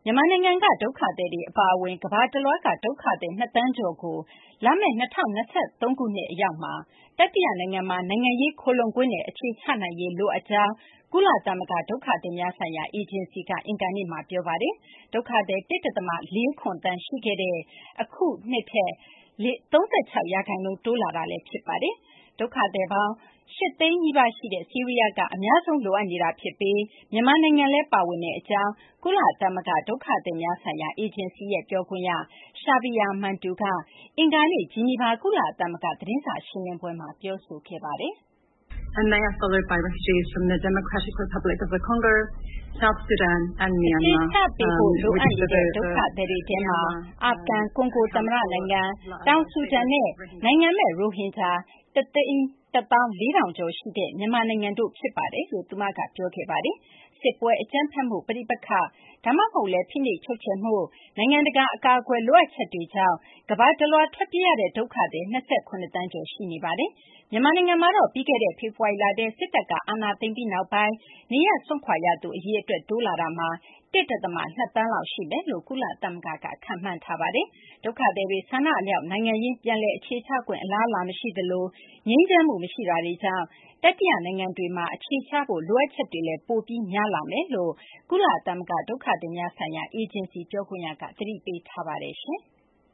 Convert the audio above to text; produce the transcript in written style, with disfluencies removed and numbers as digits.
မြန်မာနိုင်ငံကဒုက္ခသည်တွေအပါအဝင်ကမ္ဘာတလွှားကဒုက္ခသည်2 သန်းကျော်ကိုလာမယ့်2023ခုနှစ်အရောက်မှာတတိယနိုင်ငံမှာနိုင်ငံရေးခိုလှုံခွင့်နဲ့အခြေချနိုင်ရေးလိုအပ်ကြောင်းကုလသမဂ္ဂဒုက္ခသည်များဆိုင်ရာအေဂျင်စီကအင်္ဂါနေ့မှာပြောပါတယ်။ဒုက္ခသည် 1.4 သန်းရှိခဲ့တဲ့အခုနှစ်ထက်36%တိုးလာတာလည်းဖြစ်ပါတယ်။ဒုက္ခသည်ပေါင်း8 သိန်းနီးပါးရှိတဲ့ဆီးရီးယားကအများဆုံးလိုအပ်နေတာဖြစ်ပြီးမြန်မာနိုင်ငံလည်းပါဝင်တဲ့အကြောင်းကုလသမဂ္ဂဒုက္ခသည်များဆိုင်ရာအေဂျင်စီရဲ့ပြောခွင့်ရ Shabir Mantou ကအင်္ဂါနေ့ဂျီနီဗာကုလသမဂ္ဂသတင်းစာရှင်းလင်းပွဲမှာပြောဆိုခဲ့ပါတယ်။ They are followed by refugees from the Democratic Republic of the Congo, South Sudan and Myanmar. အခြေချပေးဖို့လိုအပ်နေတဲ့ဒုက္ခသည်တွေထဲမှာအာဖဂန်၊ကွန်ဂိုသမ္မတနိုင်ငံ၊တောင်ဆူဒန်နဲ့နိုင်ငံမဲ့ရိုဟင်ဂျာ1,400,000 ကျော်ရှိတဲ့မြန်မာနိုင်ငံတို့ဖြစ်ပါတယ်လို့သူမကပြောခဲ့ပါတယ်။စစ်ပွဲအကြမ်းဖက်မှုပဋိပက္ခဒါမှမဟုတ်လည်းဖိနှိပ်ချုပ်ချယ်မှုနိုင်ငံတကာအကာအကွယ်လိုအပ်ချက်တွေကြောင့်ကမ္ဘာတလွှားထွက်ပြေးရတဲ့ဒုက္ခသည်27 သန်းကျော်ရှိနေပါတယ်။မြန်မာနိုင်ငံမှာတော့ပြီးခဲ့တဲ့ဖေဖော်ဝါရီလထဲစစ်တပ်ကအာဏာသိမ်းပြီးနောက်ပိုင်းနေရပ်စွန့်ခွာရသူအရေအတွက်တိုးလာတာမှာ1.2 သန်းလောက်ရှိမယ်လို့ကုလသမဂ္ဂကခန့်မှန်းထားပါတယ်။ဒုက္ခသည်တွေဆန္ဒအလျောက်နိုင်ငံရေးပြန်လည်အခြေချခွင့်အလားအလာမရှိသလိုငြိမ်းချမ်းမှုမရှိတာတွေကြောင့်တတိယနိုင်ငံတွေမှာအခြေချဖို့လိုအပ်ချက်တွေလည်းပိုပြီးများလာမယ်လို့ကုလသမဂ္ဂဒုက္ခသည်များဆိုင်ရာအေဂျင်စီပြောခွင့်ရကသတိပေးထားပါတယ်ရှင်။